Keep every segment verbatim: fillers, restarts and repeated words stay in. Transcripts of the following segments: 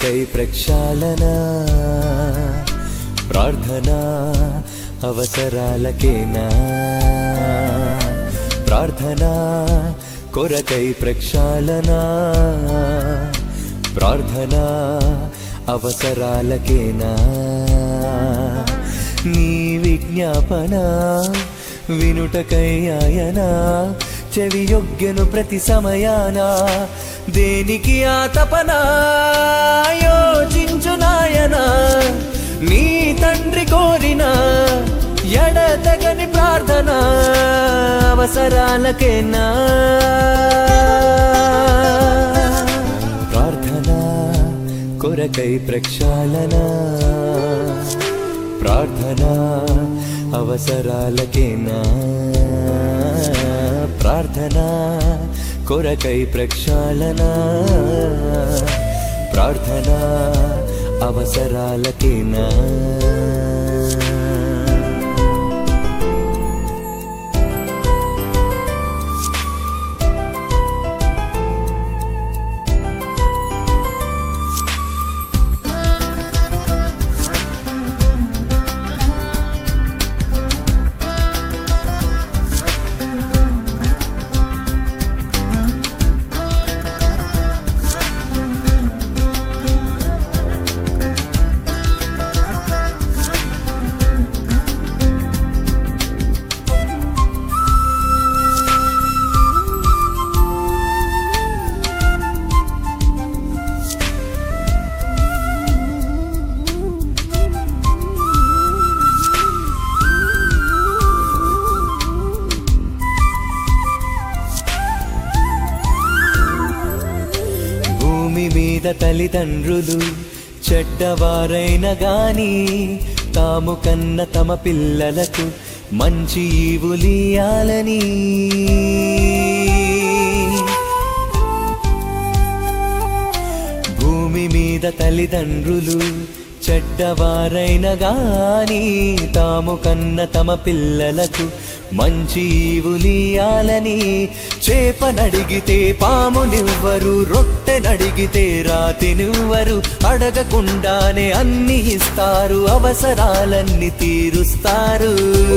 కొరకై ప్రక్షాళన ప్రార్థన అవసరాలకేనా ప్రార్థన కొరకై ప్రక్షాళన ప్రార్థన అవసరాలకేనా నీ విజ్ఞాపన వినుటకై ఆయన చెవియొగ్గెను ప్రతి సమయాన దేనికి ఆ తపన యోచించు నాయన నీ తండ్రి కోరిన ఎడతెగని ప్రార్థన అవసరాలకేనా ప్రార్థన కొరకై ప్రక్షాళన ప్రార్థన అవసరాలకేనా ప్రార్థన కొరకై ప్రక్షాళన ప్రార్థన అవసరాలకేనా మీద తల్లిదండ్రులు చెడ్డవారైన గాని తాము కన్న తమ పిల్లలకు మంచి ఈవులియాలని భూమి మీద తల్లిదండ్రులు చెడ్డవారైన గాని తాము కన్న తమ పిల్లలకు మంచి ఈవులియాలని చేపనడిగితే పామునివ్వరు రొట్టెనడిగితే రాతినివ్వరు అడగకుండానే అన్ని ఇస్తారు అవసరాలన్నీ తీరుస్తారు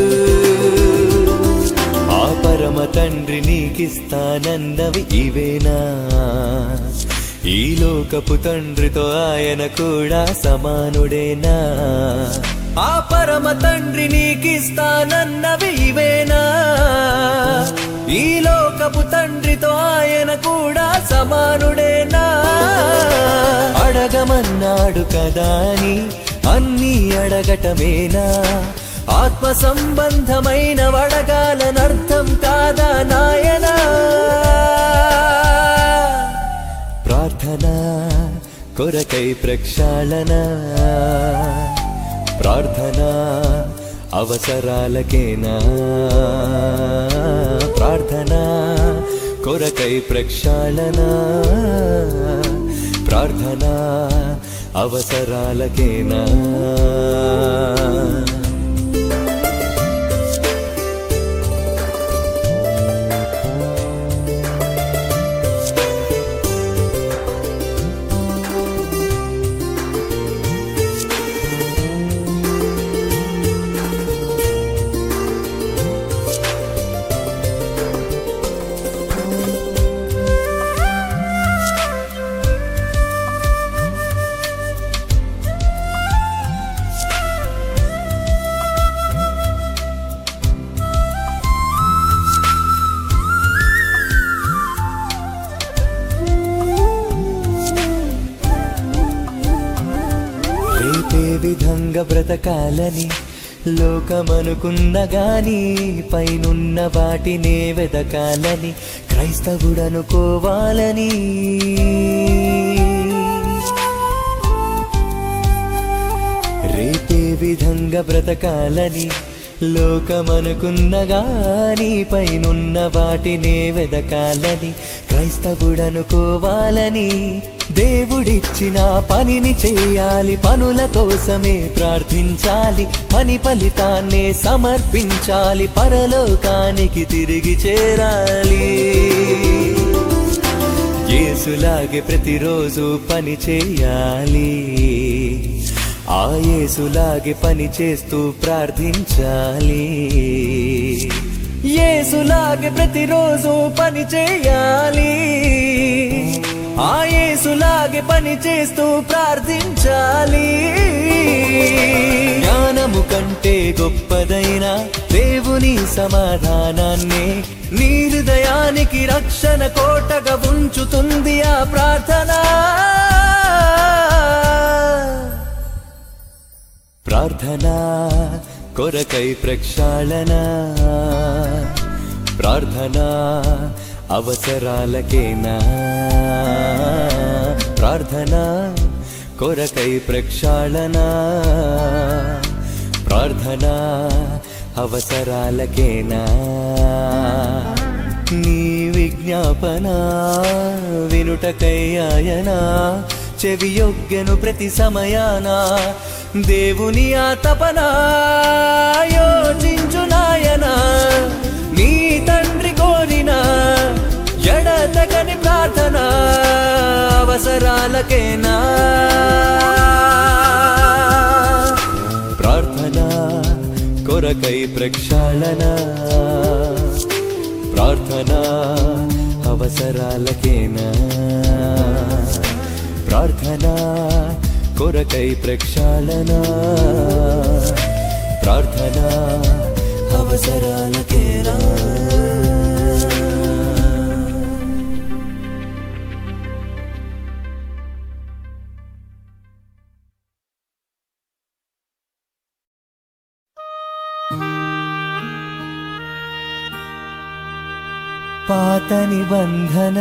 ఆ పరమ తండ్రి నీకిస్తానన్నవి ఇవేనా ఈ లోకపు తండ్రితో ఆయన కూడా సమానుడేనా ఆ పరమ తండ్రి నీకిస్తానన్నవి ఇవేనా ఈ లోకపు తండ్రితో ఆయన కూడా సమానుడేనా అడగమన్నాడు కదా అని అన్నీ అడగటమేనా ఆత్మ సంబంధమైన వడగాలనర్థం కాదా నాయనా ప్రార్థన కొరకై ప్రక్షాళన ప్రార్థన అవసరాలకేనా ప్రార్థన కొరకై ప్రక్షాళన ప్రార్థన అవసరాలకేనా విధంగా బ్రతకాలని లోకమనుకున్న గాని పైనున్న వాటినే వెదకాలని క్రైస్తవుడనుకోవాలని రేపే విధంగా బ్రతకాలని లోకమనుకున్న గాని పైనున్న వాటినే వెదకాలని క్రైస్తవుడనుకోవాలని దేవుడిచ్చిన పనిని చేయాలి పనుల కోసమే ప్రార్థించాలి పని ఫలితాన్నే సమర్పించాలి పరలోకానికి తిరిగి చేరాలి యేసులాగే ప్రతిరోజు పని చేయాలి, ఆ యేసులాగే పని చేస్తూ ప్రార్థించాలి. యేసులాగే ప్రతిరోజు పని చేయాలి, ఆ యేసులాగే పని చేస్తూ ప్రార్థించాలి. జ్ఞానము కంటే గొప్పదైన దేవుని సమాధానాన్ని నీ హృదయానికి రక్షణ కోటగా ఉంచుతుంది ఆ ప్రార్థన. ప్రార్థన కొరకై ప్రక్షాళన, ప్రార్థన అవసరాలకేనా, ప్రార్థన కొరకై ప్రక్షాళన, ప్రార్థన అవసరాలకేనా. నీ విజ్ఞాపన వినుటకై ఆయన చెవియొగ్గెను ప్రతి సమయాన. దేవుని ఆ తపన యోచించు నాయన, నీ తండ్రి కోరిన ఎడతెగని ప్రార్థన అవసరాలకేనా. ప్రార్థన కొరకై ప్రక్షాళన, ప్రార్థన అవసరాలకేనా, ప్రార్థన కొరకై ప్రక్షాళన, ప్రార్థన అవసరాలకేనా. పాత నిబంధన